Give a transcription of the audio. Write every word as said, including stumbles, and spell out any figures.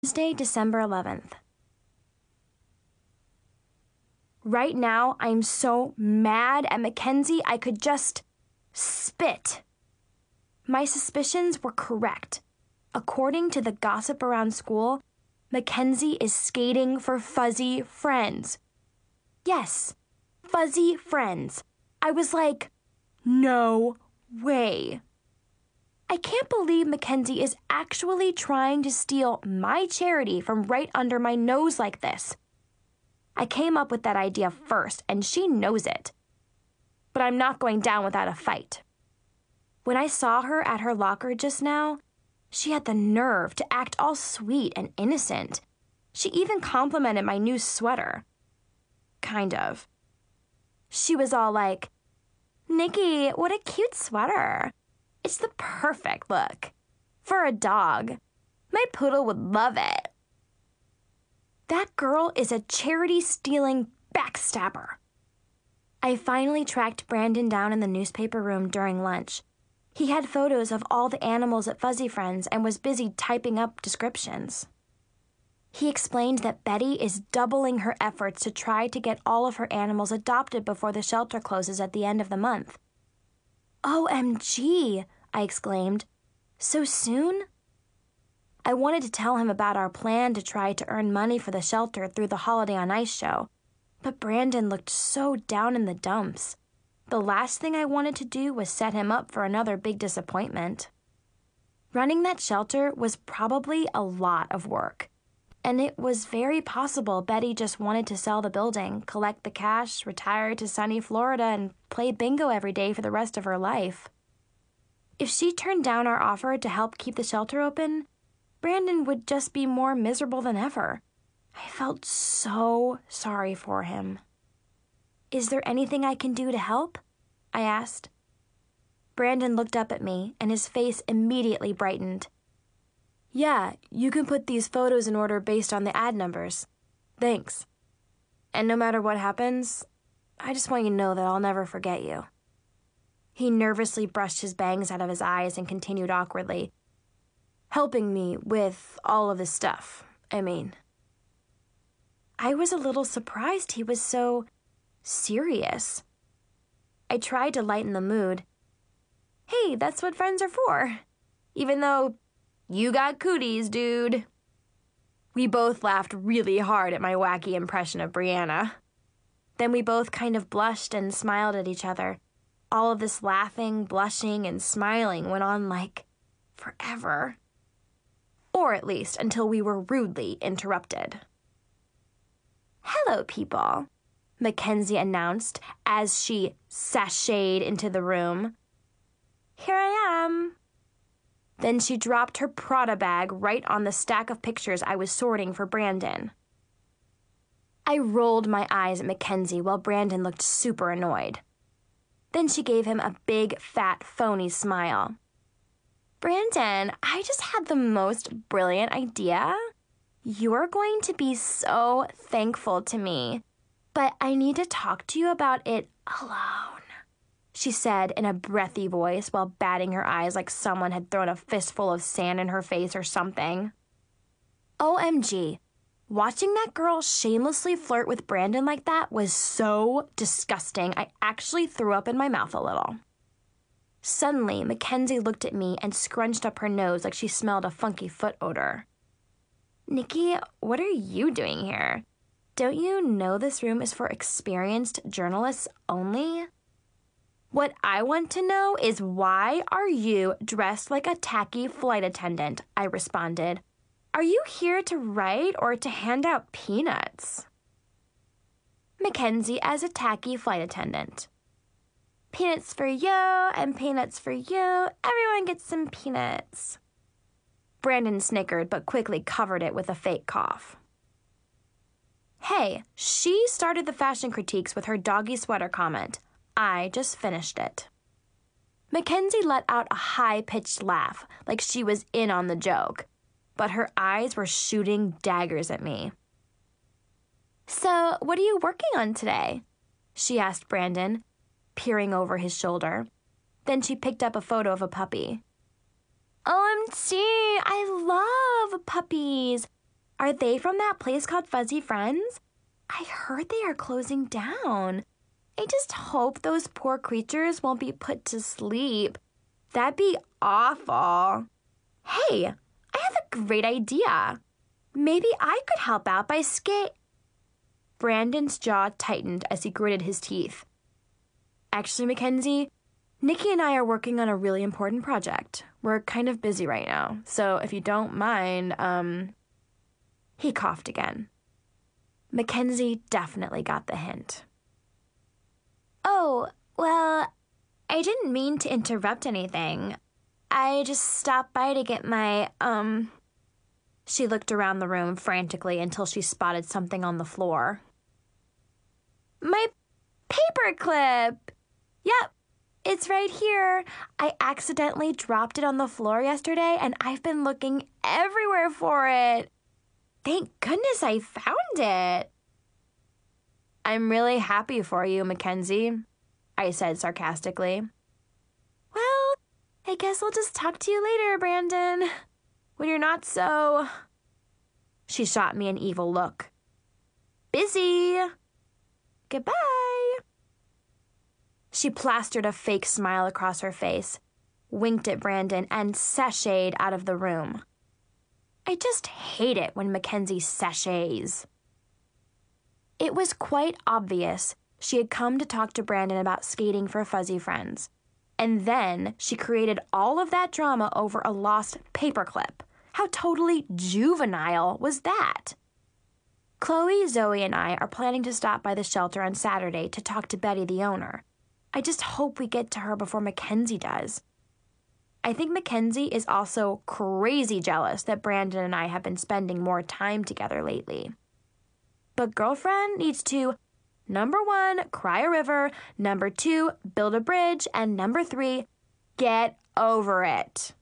Wednesday, December eleventh. Right now, I'm so mad at Mackenzie, I could just spit. My suspicions were correct. According to the gossip around school, Mackenzie is skating for fuzzy friends. Yes, fuzzy friends. I was like, no way. I can't believe Mackenzie is actually trying to steal my charity from right under my nose like this. I came up with that idea first, and she knows it. But I'm not going down without a fight. When I saw her at her locker just now, she had the nerve to act all sweet and innocent. She even complimented my new sweater. Kind of. She was all like, "Nikki, what a cute sweater. It's the perfect look. For a dog. My poodle would love it." That girl is a charity-stealing backstabber. I finally tracked Brandon down in the newspaper room during lunch. He had photos of all the animals at Fuzzy Friends and was busy typing up descriptions. He explained that Betty is doubling her efforts to try to get all of her animals adopted before the shelter closes at the end of the month. O M G, I exclaimed. So soon? I wanted to tell him about our plan to try to earn money for the shelter through the Holiday on Ice show, but Brandon looked so down in the dumps. The last thing I wanted to do was set him up for another big disappointment. Running that shelter was probably a lot of work, and it was very possible Betty just wanted to sell the building, collect the cash, retire to sunny Florida, and play bingo every day for the rest of her life. If she turned down our offer to help keep the shelter open, Brandon would just be more miserable than ever. I felt so sorry for him. "Is there anything I can do to help?" I asked. Brandon looked up at me, and his face immediately brightened. "Yeah, you can put these photos in order based on the ad numbers. Thanks. And no matter what happens, I just want you to know that I'll never forget you." He nervously brushed his bangs out of his eyes and continued awkwardly, "Helping me with all of this stuff, I mean." I was a little surprised he was so serious. I tried to lighten the mood. "Hey, that's what friends are for. Even though you got cooties, dude." We both laughed really hard at my wacky impression of Brianna. Then we both kind of blushed and smiled at each other. All of this laughing, blushing, and smiling went on like forever. Or at least until we were rudely interrupted. "Hello, people," Mackenzie announced as she sashayed into the room. "Here I am." Then she dropped her Prada bag right on the stack of pictures I was sorting for Brandon. I rolled my eyes at Mackenzie while Brandon looked super annoyed. Then she gave him a big, fat, phony smile. "Brandon, I just had the most brilliant idea. You're going to be so thankful to me, but I need to talk to you about it alone," she said in a breathy voice while batting her eyes like someone had thrown a fistful of sand in her face or something. O M G, watching that girl shamelessly flirt with Brandon like that was so disgusting I actually threw up in my mouth a little. Suddenly, Mackenzie looked at me and scrunched up her nose like she smelled a funky foot odor. "Nikki, what are you doing here? Don't you know this room is for experienced journalists only?" "What I want to know is why are you dressed like a tacky flight attendant?" I responded. "Are you here to write or to hand out peanuts?" Mackenzie as a tacky flight attendant. "Peanuts for you and peanuts for you. Everyone gets some peanuts." Brandon snickered but quickly covered it with a fake cough. Hey, she started the fashion critiques with her doggy sweater comment. I just finished it. Mackenzie let out a high-pitched laugh, like she was in on the joke, but her eyes were shooting daggers at me. "So, what are you working on today?" she asked Brandon, peering over his shoulder. Then she picked up a photo of a puppy. "O M G, I love puppies. Are they from that place called Fuzzy Friends? I heard they are closing down. I just hope those poor creatures won't be put to sleep. That'd be awful. Hey, I have a great idea. Maybe I could help out by skate. Brandon's jaw tightened as he gritted his teeth. Actually, Mackenzie, Nikki and I are working on a really important project. We're kind of busy right now, so if you don't mind, um... He coughed again. Mackenzie definitely got the hint. Oh, well, I didn't mean to interrupt anything. I just stopped by to get my, um... She looked around the room frantically until she spotted something on the floor. My paperclip! Yep, it's right here. I accidentally dropped it on the floor yesterday, and I've been looking everywhere for it. Thank goodness I found it. I'm really happy for you, Mackenzie, I said sarcastically. Well, I guess I'll just talk to you later, Brandon. When you're not so... She shot me an evil look. Busy. Goodbye. She plastered a fake smile across her face, winked at Brandon, and sashayed out of the room. I just hate it when Mackenzie sashays. It was quite obvious she had come to talk to Brandon about skating for Fuzzy Friends. And then she created all of that drama over a lost paperclip. How totally juvenile was that? Chloe, Zoe, and I are planning to stop by the shelter on Saturday to talk to Betty, the owner. I just hope we get to her before Mackenzie does. I think Mackenzie is also crazy jealous that Brandon and I have been spending more time together lately. But girlfriend needs to, number one, cry a river, number two, build a bridge, and number three, get over it.